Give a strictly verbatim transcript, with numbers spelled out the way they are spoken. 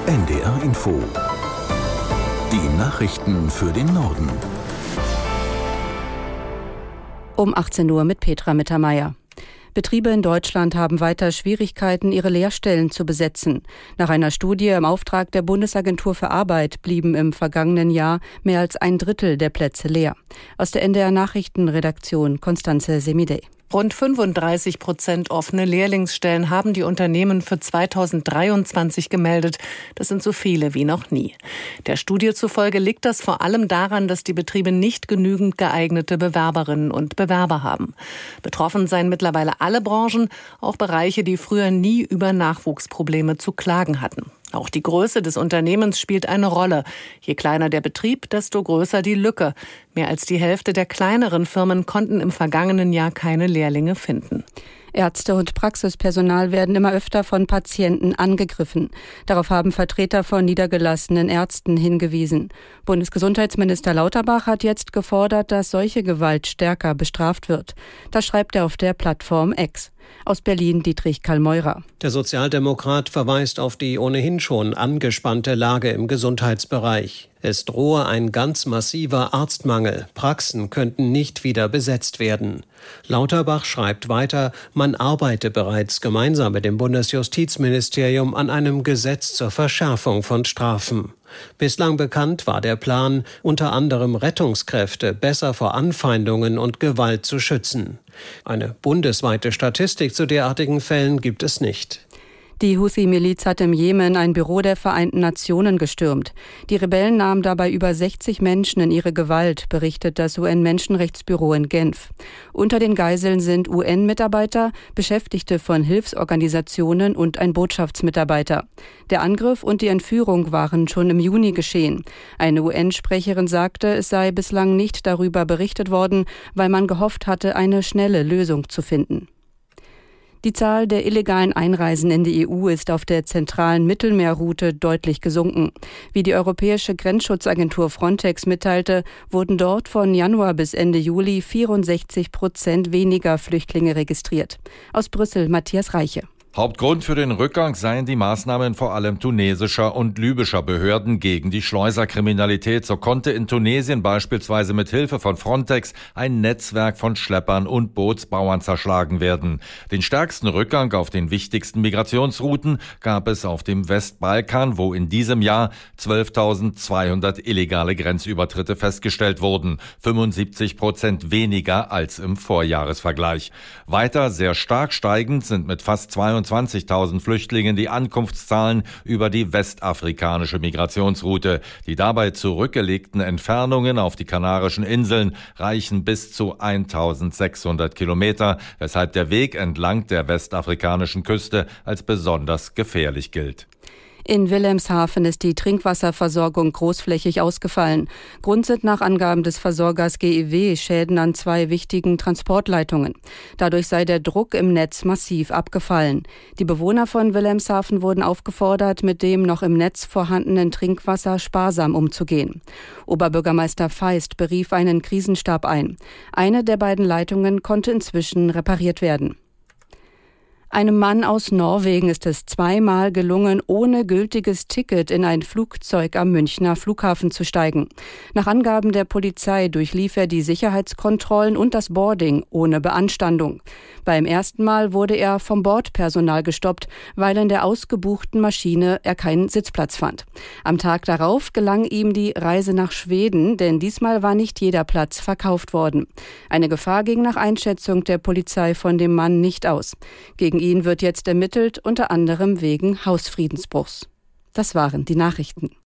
N D R Info. Die Nachrichten für den Norden. Um achtzehn Uhr mit Petra Mittermeier. Betriebe in Deutschland haben weiter Schwierigkeiten, ihre Lehrstellen zu besetzen. Nach einer Studie im Auftrag der Bundesagentur für Arbeit blieben im vergangenen Jahr mehr als ein Drittel der Plätze leer. Aus der N D R Nachrichtenredaktion Constanze Semidey. Rund fünfunddreißig Prozent offene Lehrlingsstellen haben die Unternehmen für zweitausenddreiundzwanzig gemeldet. Das sind so viele wie noch nie. Der Studie zufolge liegt das vor allem daran, dass die Betriebe nicht genügend geeignete Bewerberinnen und Bewerber haben. Betroffen seien mittlerweile alle Branchen, auch Bereiche, die früher nie über Nachwuchsprobleme zu klagen hatten. Auch die Größe des Unternehmens spielt eine Rolle. Je kleiner der Betrieb, desto größer die Lücke. Mehr als die Hälfte der kleineren Firmen konnten im vergangenen Jahr keine Lehrlinge finden. Ärzte und Praxispersonal werden immer öfter von Patienten angegriffen. Darauf haben Vertreter von niedergelassenen Ärzten hingewiesen. Bundesgesundheitsminister Lauterbach hat jetzt gefordert, dass solche Gewalt stärker bestraft wird. Das schreibt er auf der Plattform X. Aus Berlin Dietrich Kallmeurer. Der Sozialdemokrat verweist auf die ohnehin schon angespannte Lage im Gesundheitsbereich. Es drohe ein ganz massiver Arztmangel. Praxen könnten nicht wieder besetzt werden. Lauterbach schreibt weiter, man arbeite bereits gemeinsam mit dem Bundesjustizministerium an einem Gesetz zur Verschärfung von Strafen. Bislang bekannt war der Plan, unter anderem Rettungskräfte besser vor Anfeindungen und Gewalt zu schützen. Eine bundesweite Statistik zu derartigen Fällen gibt es nicht. Die Houthi-Miliz hat im Jemen ein Büro der Vereinten Nationen gestürmt. Die Rebellen nahmen dabei über sechzig Menschen in ihre Gewalt, berichtet das U N-Menschenrechtsbüro in Genf. Unter den Geiseln sind U N-Mitarbeiter, Beschäftigte von Hilfsorganisationen und ein Botschaftsmitarbeiter. Der Angriff und die Entführung waren schon im Juni geschehen. Eine U N-Sprecherin sagte, es sei bislang nicht darüber berichtet worden, weil man gehofft hatte, eine schnelle Lösung zu finden. Die Zahl der illegalen Einreisen in die E U ist auf der zentralen Mittelmeerroute deutlich gesunken. Wie die Europäische Grenzschutzagentur Frontex mitteilte, wurden dort von Januar bis Ende Juli vierundsechzig Prozent weniger Flüchtlinge registriert. Aus Brüssel Matthias Reiche. Hauptgrund für den Rückgang seien die Maßnahmen vor allem tunesischer und libyscher Behörden gegen die Schleuserkriminalität. So konnte in Tunesien beispielsweise mit Hilfe von Frontex ein Netzwerk von Schleppern und Bootsbauern zerschlagen werden. Den stärksten Rückgang auf den wichtigsten Migrationsrouten gab es auf dem Westbalkan, wo in diesem Jahr zwölftausendzweihundert illegale Grenzübertritte festgestellt wurden. fünfundsiebzig Prozent weniger als im Vorjahresvergleich. Weiter sehr stark steigend sind mit fast zweiundzwanzigtausend Flüchtlingen die Ankunftszahlen über die westafrikanische Migrationsroute. Die dabei zurückgelegten Entfernungen auf die Kanarischen Inseln reichen bis zu eintausendsechshundert Kilometer, weshalb der Weg entlang der westafrikanischen Küste als besonders gefährlich gilt. In Wilhelmshaven ist die Trinkwasserversorgung großflächig ausgefallen. Grund sind nach Angaben des Versorgers G E W Schäden an zwei wichtigen Transportleitungen. Dadurch sei der Druck im Netz massiv abgefallen. Die Bewohner von Wilhelmshaven wurden aufgefordert, mit dem noch im Netz vorhandenen Trinkwasser sparsam umzugehen. Oberbürgermeister Feist berief einen Krisenstab ein. Eine der beiden Leitungen konnte inzwischen repariert werden. Einem Mann aus Norwegen ist es zweimal gelungen, ohne gültiges Ticket in ein Flugzeug am Münchner Flughafen zu steigen. Nach Angaben der Polizei durchlief er die Sicherheitskontrollen und das Boarding ohne Beanstandung. Beim ersten Mal wurde er vom Bordpersonal gestoppt, weil in der ausgebuchten Maschine er keinen Sitzplatz fand. Am Tag darauf gelang ihm die Reise nach Schweden, denn diesmal war nicht jeder Platz verkauft worden. Eine Gefahr ging nach Einschätzung der Polizei von dem Mann nicht aus. Gegen ihn wird jetzt ermittelt, unter anderem wegen Hausfriedensbruchs. Das waren die Nachrichten.